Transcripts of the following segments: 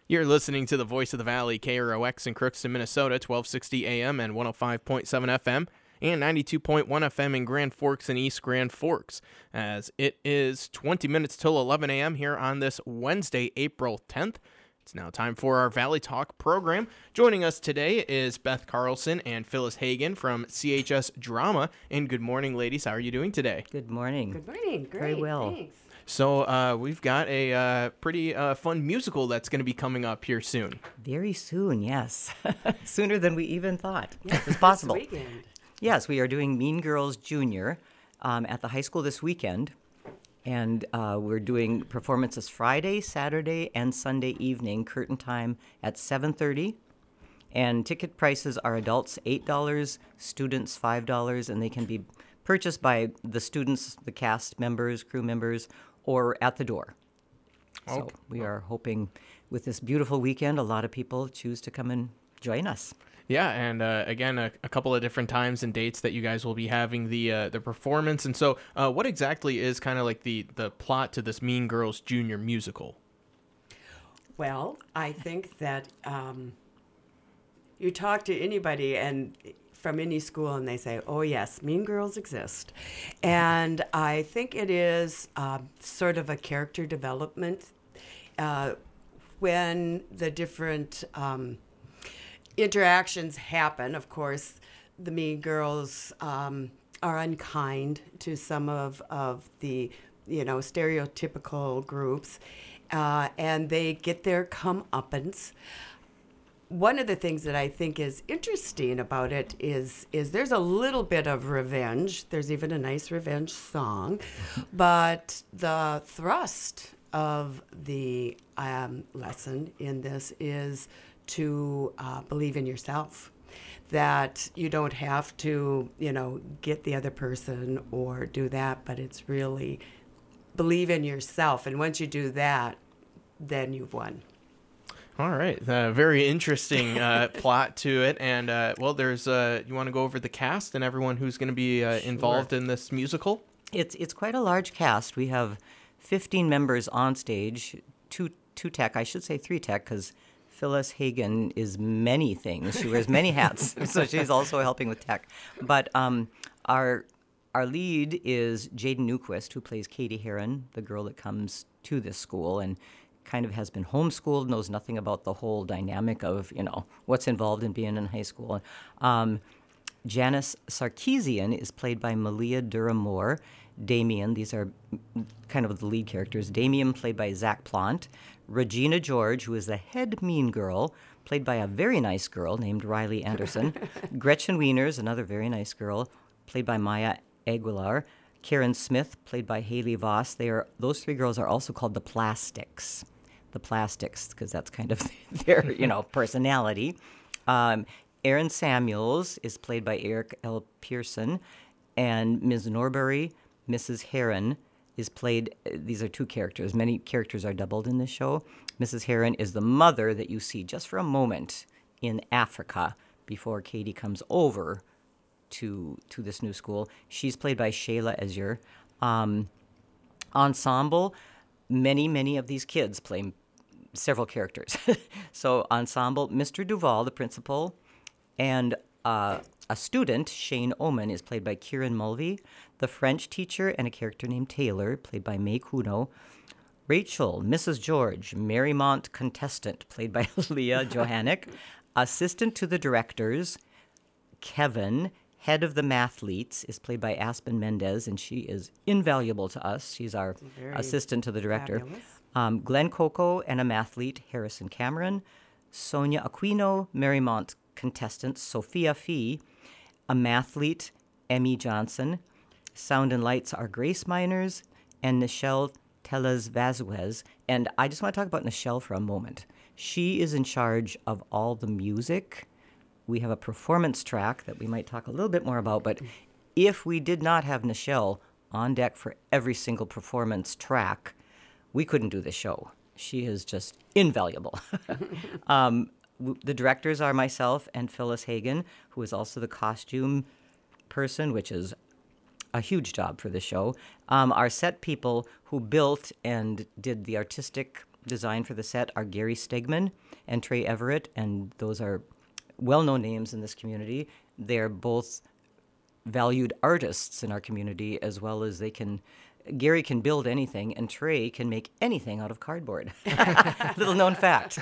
You're listening to the Voice of the Valley, KROX in Crookston, Minnesota, 1260 AM and 105.7 FM, and 92.1 FM in Grand Forks and East Grand Forks, as it is 20 minutes till 11 a.m. here on this Wednesday, April 10th. It's now time for our Valley Talk program. Joining us today is Beth Carlson and Phyllis Hagen from CHS Drama. And good morning, ladies. How are you doing today? Good morning. Good morning. Great. Very well. Thanks. So we've got a pretty fun musical that's going to be coming up here soon. Very soon, yes. Sooner than we even thought Yes, was possible. This weekend. Yes, we are doing Mean Girls Junior at the high school this weekend. And we're doing performances Friday, Saturday, and Sunday evening, curtain time at 7:30. And ticket prices are adults $8, students $5, and they can be purchased by the students, the cast members, crew members, or at the door. So Okay. we are hoping with this beautiful weekend, a lot of people choose to come and join us. Yeah, and again, a couple of different times and dates that you guys will be having the performance. And so what exactly is kind of like the plot to this Mean Girls Junior musical? Well, I think that you talk to anybody and from any school and they say, oh, yes, mean girls exist. And I think it is sort of a character development when the different interactions happen. Of course, the mean girls are unkind to some of the, stereotypical groups, and they get their comeuppance. One of the things that I think is interesting about it is there's a little bit of revenge. There's even a nice revenge song, but the thrust of the lesson in this is to believe in yourself, that you don't have to, get the other person or do that, but it's really believe in yourself. And once you do that, then you've won. All right, very interesting plot to it. And, there's, you want to go over the cast and everyone who's going to be involved in this musical? It's quite a large cast. We have 15 members on stage, two tech, I should say three tech, because Phyllis Hagen is many things. She wears many hats, so she's also helping with tech. But our lead is Jaden Newquist, who plays Katie Heron, the girl that comes to this school and kind of has been homeschooled, knows nothing about the whole dynamic of, what's involved in being in high school. Janice Sarkeesian is played by Malia Durham-Moore. Damien, these are kind of the lead characters. Damien, played by Zach Plant. Regina George, who is the head mean girl, played by a very nice girl named Riley Anderson. Gretchen Wieners, another very nice girl, played by Maya Aguilar. Karen Smith, played by Haley Voss. Those three girls are also called the Plastics. The Plastics, because that's kind of their, personality. Aaron Samuels is played by Eric L. Pearson, and Ms. Norbury, Mrs. Heron, is played, these are two characters. Many characters are doubled in this show. Mrs. Heron is the mother that you see just for a moment in Africa before Katie comes over to this new school. She's played by Shayla Azure. Ensemble, many of these kids play several characters. So ensemble, Mr. Duval, the principal, and a student, Shane Oman, is played by Kieran Mulvey. The French teacher and a character named Taylor, played by May Kuno. Rachel, Mrs. George, Marymount contestant, played by Leah Johannick. Assistant to the directors, Kevin, head of the mathletes, is played by Aspen Mendez, and she is invaluable to us. She's our assistant to the director. Glenn Coco and a mathlete, Harrison Cameron. Sonia Aquino, Marymount contestant, Sophia Fee. A mathlete, Emmy Johnson. Sound and lights are Grace Miners and Nichelle Tellez Vazuez. And I just want to talk about Nichelle for a moment. She is in charge of all the music. We have a performance track that we might talk a little bit more about, but if we did not have Nichelle on deck for every single performance track, we couldn't do the show. She is just invaluable. The directors are myself and Phyllis Hagen, who is also the costume person, which is a huge job for the show. Our set people who built and did the artistic design for the set are Gary Stegman and Trey Everett, and those are well-known names in this community. They're both valued artists in our community, as well as Gary can build anything, and Trey can make anything out of cardboard. Little known fact.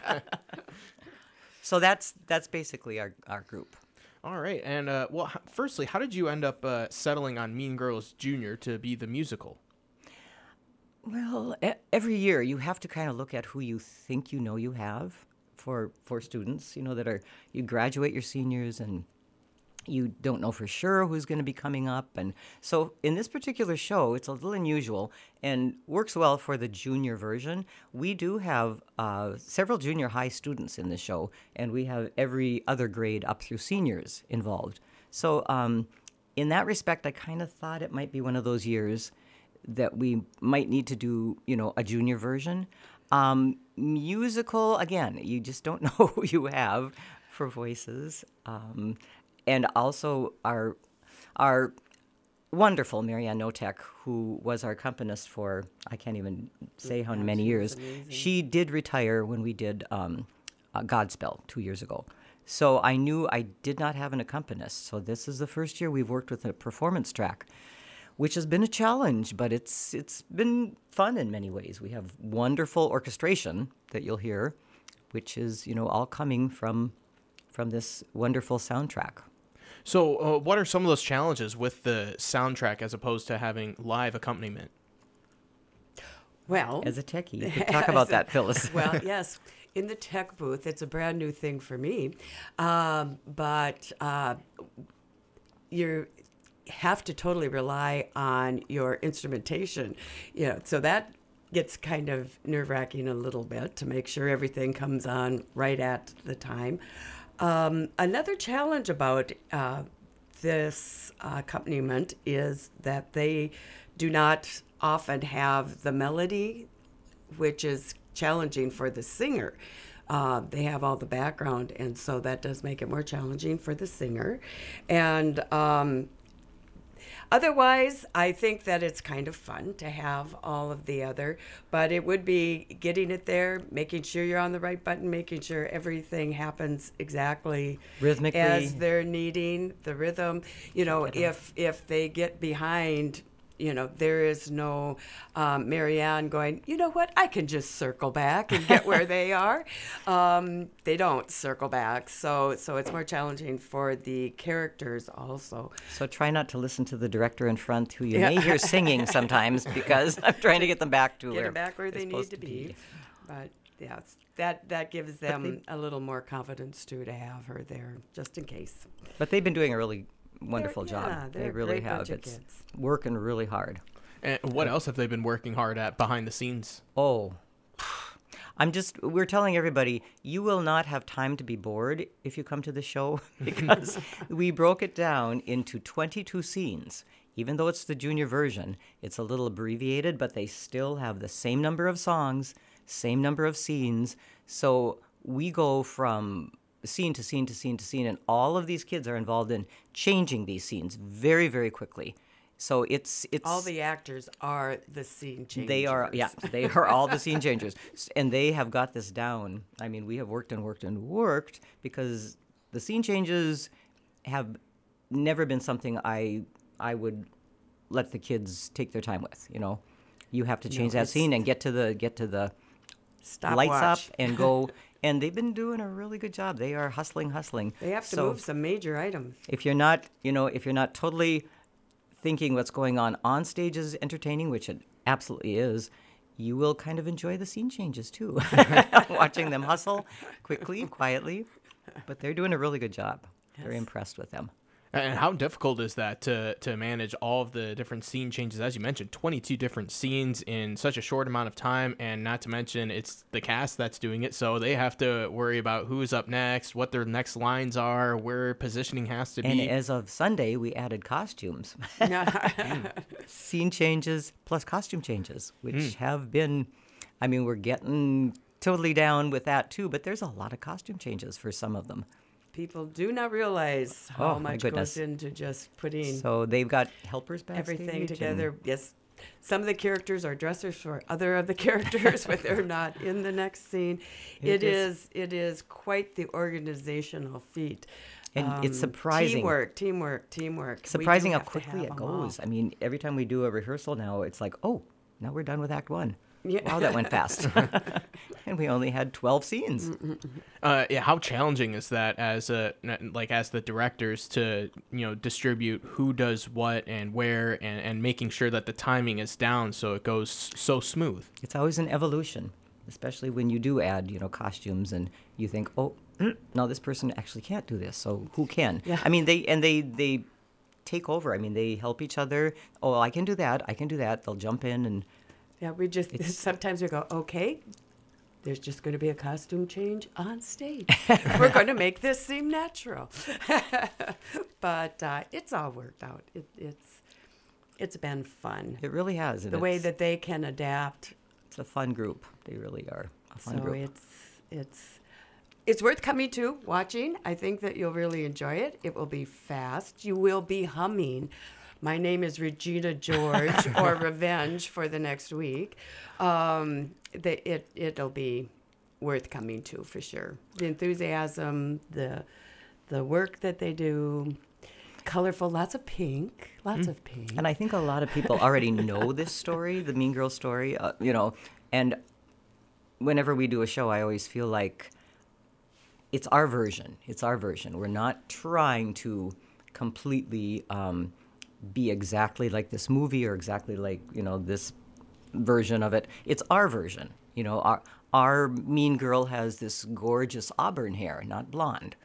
So that's basically our group. All right. And, firstly, how did you end up settling on Mean Girls Junior to be the musical? Well, every year you have to kind of look at who you think you have for students, you graduate your seniors and you don't know for sure who's going to be coming up. And so in this particular show, it's a little unusual and works well for the junior version. We do have several junior high students in the show, and we have every other grade up through seniors involved. So in that respect, I kind of thought it might be one of those years that we might need to do, a junior version. Musical, again, you just don't know who you have for voices. And also our wonderful Marianne Notek, who was our accompanist for, I can't even say how many years. She did retire when we did Godspell 2 years ago. So I knew I did not have an accompanist. So this is the first year we've worked with a performance track, which has been a challenge, but it's been fun in many ways. We have wonderful orchestration that you'll hear, which is, all coming from this wonderful soundtrack. So what are some of those challenges with the soundtrack as opposed to having live accompaniment? Well, as a techie, you could talk about that, Phyllis. Well, yes. In the tech booth, it's a brand new thing for me. But you have to totally rely on your instrumentation. So that gets kind of nerve-wracking a little bit to make sure everything comes on right at the time. Another challenge about this accompaniment is that they do not often have the melody, which is challenging for the singer. They have all the background, and so that does make it more challenging for the singer. And otherwise, I think that it's kind of fun to have all of the other, but it would be getting it there, making sure you're on the right button, making sure everything happens exactly rhythmically as they're needing the rhythm. If they get behind, there is no Marianne going, you know what, I can just circle back and get where they are. They don't circle back. So it's more challenging for the characters also. So try not to listen to the director in front who you may hear singing sometimes, because I'm trying to get them back to where they need to be. But yeah, that gives them a little more confidence too, to have her there just in case. But they've been doing a really wonderful job. They really have. It's working really hard. And what else have they been working hard at behind the scenes? Oh, we're telling everybody, you will not have time to be bored if you come to the show, because we broke it down into 22 scenes. Even though it's the junior version, it's a little abbreviated, but they still have the same number of songs, same number of scenes. So we go from scene to scene to scene to scene, and all of these kids are involved in changing these scenes very, very quickly. So it's all the actors are the scene changers. They are all the scene changers, and they have got this down. I mean, we have worked and worked and worked, because the scene changes have never been something I would let the kids take their time with. You have to change that scene and get to the stopwatch. Lights up and go. And they've been doing a really good job. They are hustling. They have to move some major items. If you're not totally thinking what's going on stage is entertaining, which it absolutely is, you will kind of enjoy the scene changes too. Watching them hustle quickly, quietly. But they're doing a really good job. Yes. Very impressed with them. And how difficult is that to manage all of the different scene changes? As you mentioned, 22 different scenes in such a short amount of time, and not to mention it's the cast that's doing it, so they have to worry about who's up next, what their next lines are, where positioning has to be. And as of Sunday, we added costumes. Scene changes plus costume changes, which have been, we're getting totally down with that too, but there's a lot of costume changes for some of them. People do not realize how much goes into just putting So they've got helpers backstage. Everything together. Yes. some of the characters are dressers for other of the characters when they're not in the next scene. It is quite the organizational feat. And it's surprising. Teamwork. Surprising how quickly it goes. I mean, every time we do a rehearsal now, it's like, oh, now we're done with Act 1. Yeah. Wow, that went fast. And we only had 12 scenes. Yeah, how challenging is that as as the directors to distribute who does what and where and making sure that the timing is down so it goes so smooth? It's always an evolution, especially when you do add costumes and you think, oh, no, this person actually can't do this, so who can? Yeah. I mean, they take over. I mean, they help each other. Oh, I can do that. They'll jump in and. Yeah, sometimes we go, okay, there's just going to be a costume change on stage. We're going to make this seem natural. But it's all worked out. It's been fun. It really has. The way that they can adapt. It's a fun group. They really are a fun group. It's worth coming to, watching. I think that you'll really enjoy it. It will be fast. You will be humming. My name is Regina George, or Revenge, for the next week. It'll be worth coming to for sure. The enthusiasm, the work that they do, colorful, lots of pink. And I think a lot of people already know this story, the Mean Girls story, and whenever we do a show, I always feel like it's our version. We're not trying to completely be exactly like this movie or exactly like this version of it. It's our version. Our mean girl has this gorgeous auburn hair, not blonde.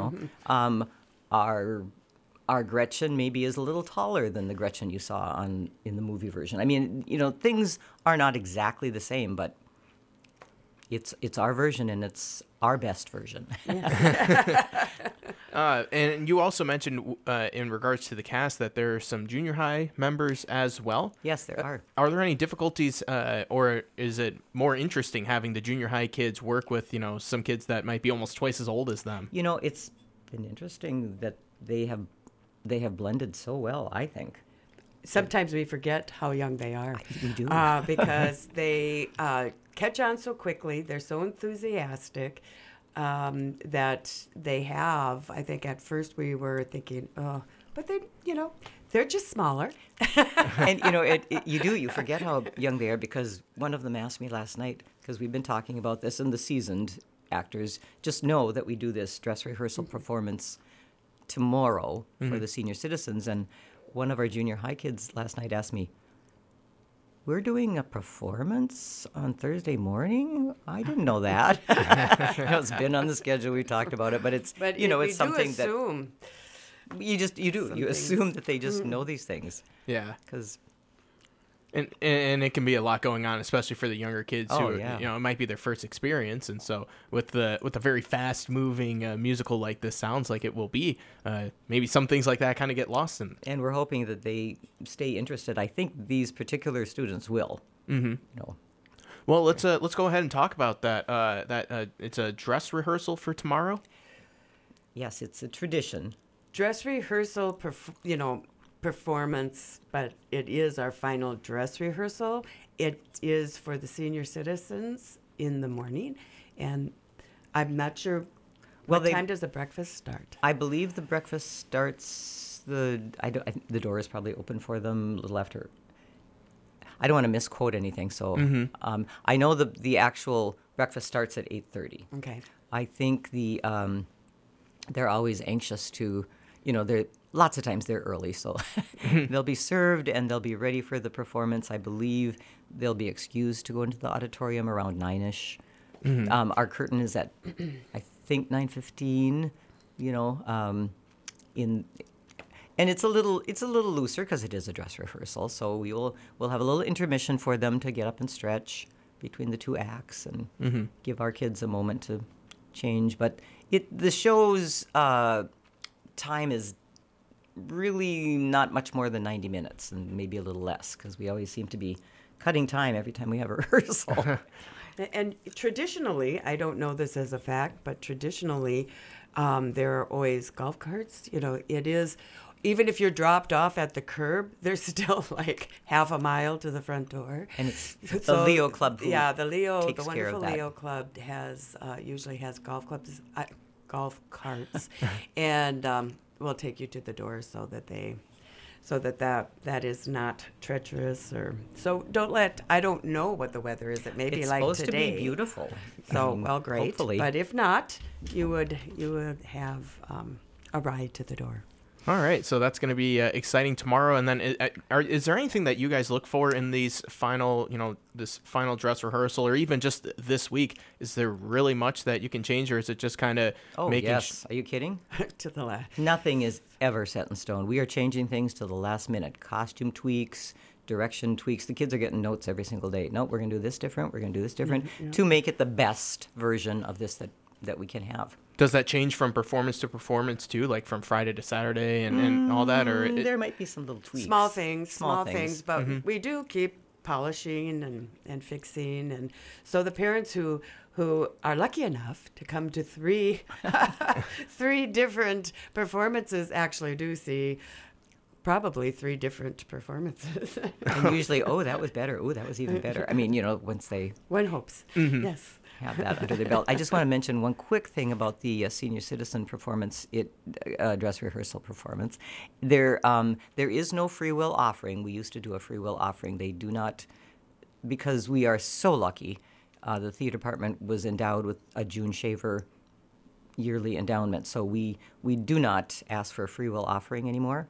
Our Gretchen maybe is a little taller than the Gretchen you saw in the movie version. I mean, things are not exactly the same, but it's our version and it's our best version. And you also mentioned in regards to the cast that there are some junior high members as well. Yes, there are. Are there any difficulties or is it more interesting having the junior high kids work with, some kids that might be almost twice as old as them? It's been interesting that they have blended so well, I think. Sometimes we forget how young they are. We do. Because they catch on so quickly. They're so enthusiastic that they have, I think at first we were thinking, oh, but they're just smaller. And, you forget how young they are because one of them asked me last night, because we've been talking about this, and the seasoned actors just know that we do this dress rehearsal performance tomorrow for the senior citizens. And one of our junior high kids last night asked me, we're doing a performance on Thursday morning? I didn't know that. It's been on the schedule. We talked about it, but it's it's something that you assume that they just know these things. Yeah, because and it can be a lot going on, especially for the younger kids who yeah. it might be their first experience, and so with a very fast moving musical like this sounds like it will be, maybe some things like that kind of get lost in. And we're hoping that they stay interested. I think these particular students will. Mm-hmm. Well, let's go ahead and talk about that. It's a dress rehearsal for tomorrow. Yes, it's a tradition. Dress rehearsal, performance, but it is our final dress rehearsal. It is for the senior citizens in the morning, and I'm not sure what time does the breakfast start. I believe the breakfast starts the door is probably open for them a little after. I don't want to misquote anything, so I know the actual breakfast starts at 8:30. Okay. I think they're always anxious to, they're lots of times they're early, so they'll be served and they'll be ready for the performance. I believe they'll be excused to go into the auditorium around 9ish. Our curtain is at, I think, 9:15. And it's a little looser because it is a dress rehearsal. So we'll have a little intermission for them to get up and stretch between the two acts and give our kids a moment to change. But the show's time is really not much more than 90 minutes, and maybe a little less, because we always seem to be cutting time every time we have a rehearsal. And traditionally, I don't know this as a fact, but traditionally, there are always golf carts. even if you're dropped off at the curb, there's still like half a mile to the front door. And it's the Leo Club. Who the takes care of wonderful that. Leo Club usually has golf carts, and will take you to the door so that is not treacherous. Or so I don't know what the weather is. It may be It's like supposed today. to be beautiful. So well, great. Hopefully. But if not, you would have a ride to the door. All right, so that's going to be exciting tomorrow. And then is there anything that you guys look for in these this final dress rehearsal, or even just this week? Is there really much that you can change, or is it just kind of making? Yes. Are you kidding? To the left. Nothing is ever set in stone. We are changing things to the last minute. Costume tweaks, direction tweaks. The kids are getting notes every single day. Nope, we're going to do this different. We're going to do this different to make it the best version of this that we can have. Does that change from performance to performance too, like from Friday to Saturday and all that, or There might be some little tweaks. Small things, but Mm-hmm. we do keep polishing and fixing, and so the parents who are lucky enough to come to three different performances actually do see probably 3 different performances. And usually, that was better. That was even better. I mean, once they One hopes. Mm-hmm. Yes. have that under their belt. I just want to mention one quick thing about the senior citizen performance, dress rehearsal performance. There is no free will offering. We used to do a free will offering. They do not, because we are so lucky. The theater department was endowed with a June Shaver yearly endowment, so we do not ask for a free will offering anymore.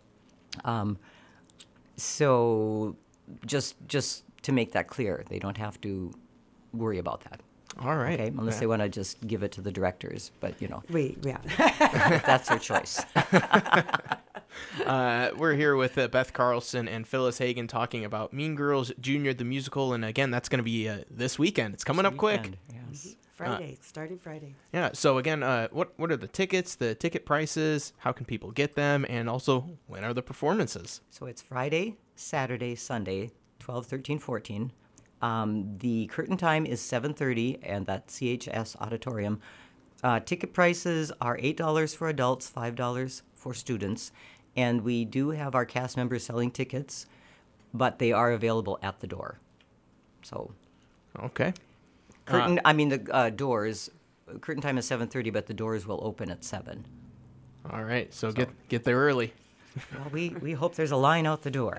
So just to make that clear, they don't have to worry about that. all right? Okay, unless they want to just give it to the directors, but that's their choice. We're here with Beth Carlson and Phyllis Hagen talking about Mean Girls Junior the musical, and again, that's going to be this weekend. It's coming up quick. Yes. Friday, starting Friday. Yeah. So again, what are the tickets? The ticket prices? How can people get them? And also, when are the performances? So it's Friday, Saturday, Sunday, 12, 13, 14. The curtain time is 7:30, and that's CHS Auditorium. Ticket prices are $8 for adults, $5 for students. And we do have our cast members selling tickets, but they are available at the door. So Okay. the doors, curtain time is 7:30, but the doors will open at 7. All right. So get there early. Well, we hope there's a line out the door.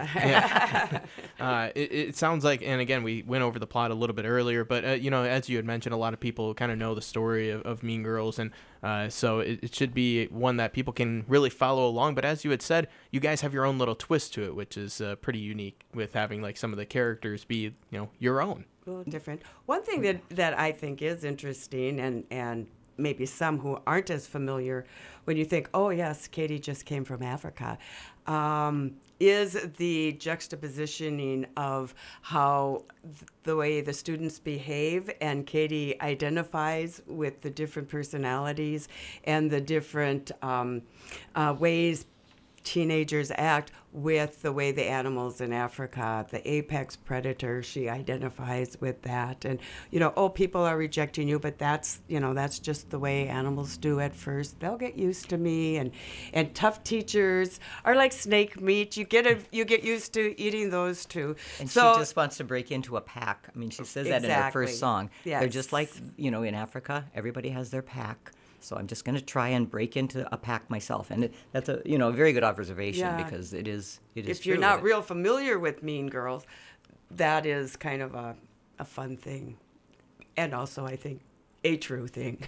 It sounds like, and again, we went over the plot a little bit earlier, but as you had mentioned, a lot of people kind of know the story of Mean Girls, and so it should be one that people can really follow along. But as you had said, you guys have your own little twist to it, which is pretty unique, with having like some of the characters be your own. A little different. One thing that I think is interesting, and maybe some who aren't as familiar, when you think, oh yes, Katie just came from Africa, is the juxtapositioning of how the way the students behave, and Katie identifies with the different personalities and the different ways teenagers act with the way the animals in Africa, the apex predator, she identifies with that. And, people are rejecting you, but that's just the way animals do at first. They'll get used to me. And tough teachers are like snake meat. You get used to eating those too. And so, she just wants to break into a pack. I mean, she says that in her Exactly. first song. Yes. They're just like, in Africa, everybody has their pack. So I'm just going to try and break into a pack myself. And that's a very good observation, Yeah. because it is if true. you're not real familiar with Mean Girls, that is kind of a fun thing. And also, I think, a true thing.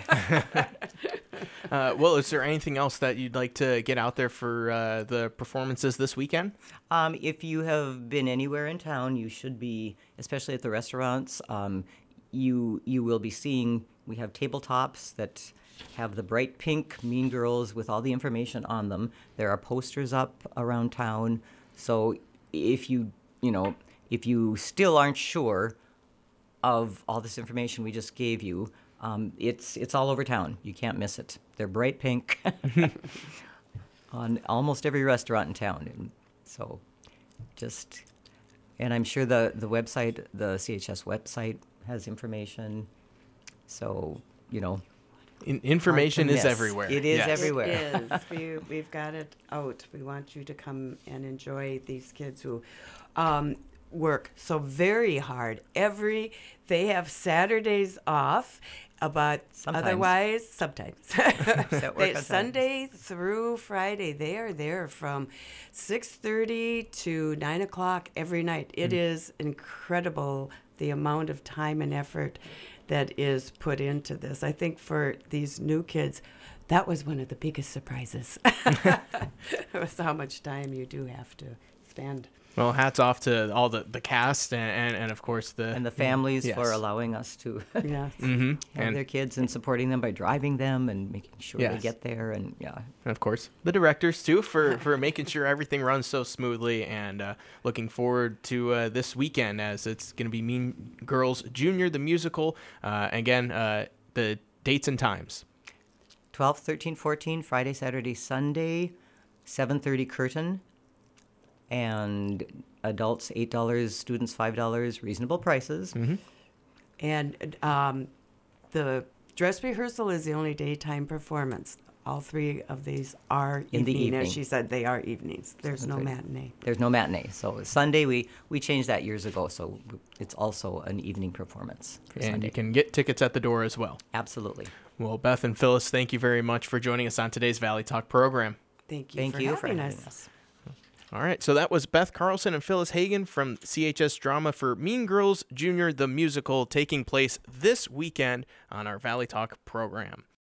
Well, is there anything else that you'd like to get out there for the performances this weekend? If you have been anywhere in town, you should be, especially at the restaurants, you will be seeing, we have tabletops that have the bright pink Mean Girls with all the information on them. There are posters up around town. So if you still aren't sure of all this information we just gave you, it's all over town. You can't miss it. They're bright pink on almost every restaurant in town. And so and I'm sure the website, the CHS website, has information. So, Information is miss. everywhere. It is Yes. everywhere. It is. We've got it out. We want you to come and enjoy these kids who work so very hard. They have Saturdays off, but Sometimes. otherwise, sometimes. At work on Sunday through Friday, they are there from 6:30 to 9 o'clock every night. It is incredible the amount of time and effort that is put into this. I think for these new kids, that was one of the biggest surprises. Was how much time you do have to spend. Well, hats off to all the cast and of course And the families Yes. for allowing us to have Yes. and their kids and supporting them by driving them and making sure they Yes. get there. And yeah, of course the directors too for making sure everything runs so smoothly, and looking forward to this weekend as it's going to be Mean Girls Junior the musical. Again, the dates and times. 12, 13, 14, Friday, Saturday, Sunday, 7:30 curtain. And adults $8, students $5, reasonable prices. And the dress rehearsal is the only daytime performance. All three of these are In the evening. As evening. she said, they are evenings. There's no 7:30. matinee. There's no matinee. So Sunday, we changed that years ago. So it's also an evening performance for And Sunday. you can get tickets at the door as well. Absolutely. Well, Beth and Phyllis, thank you very much for joining us on today's Valley Talk program. Thank you Thank for you having for having us. us. All right, so that was Beth Carlson and Phyllis Hagen from CHS Drama for Mean Girls Junior the musical, taking place this weekend on our Valley Talk program.